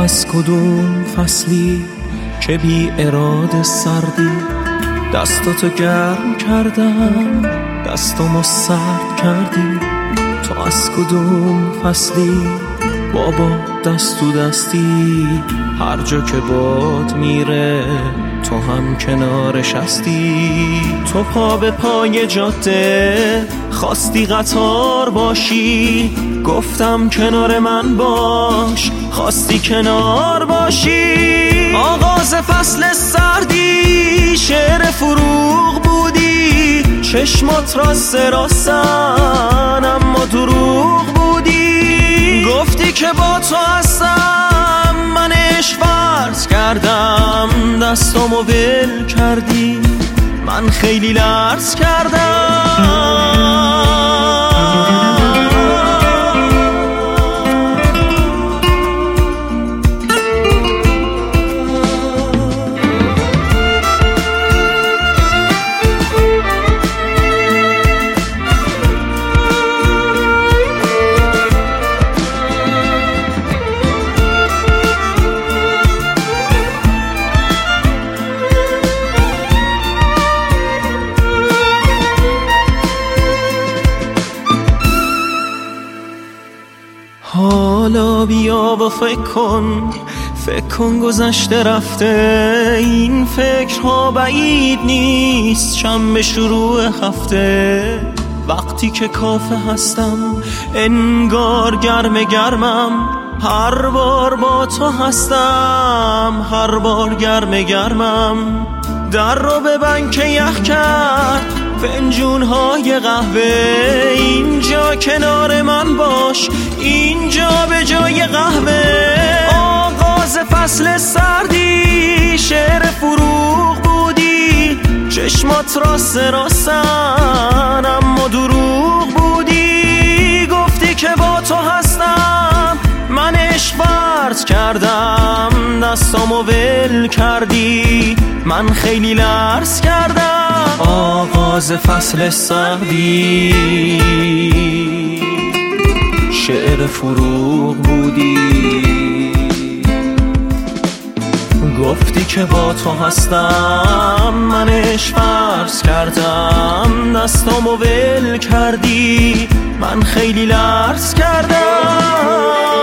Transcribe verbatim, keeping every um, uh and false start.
از کدوم فصلی که بی اراده سردی، دستاتو گرم کردم دستامو سرد کردی. تو از کدوم فصلی بابا دست تو دستی، هر جا که باد میره تو هم کنارش هستی. تو پا به پای جاده خواستی قطار باشی، گفتم کنار من باش، خواستی کنار باشی. آغاز فصل سردی شعر فروغ بودی، چشمات راست راستن اما دروغ بودی. گفتی که با تو هستم، من عشق فرض کردم، دستامو ول کردی، من خیلی لرز کردم. حالا بیا و فکر کن، فکر کن گذشته رفته، این فکرها بعید نیست شنبه شروع هفته. وقتی که کافه هستم انگار گرم گرمم، هر بار با تو هستم هر بار گرم گرمم. در رو ببند که یخ کرد فنجون‌های قهوه، اینجا کنار من باش، اینجا به جای قهوه. آغاز فصل سردی شعر فروغ بودی، چشمات راست راستن اما دروغ بودی. گفتی که با تو هستم، من عشق فرض کردم، دستامو ول کردی، من خیلی لرز کردم. آغاز فصل سردی شعر فروغ بودی، گفتی که با تو هستم، من عشق فرض کردم، دستامو ول کردی، من خیلی لرز کردم.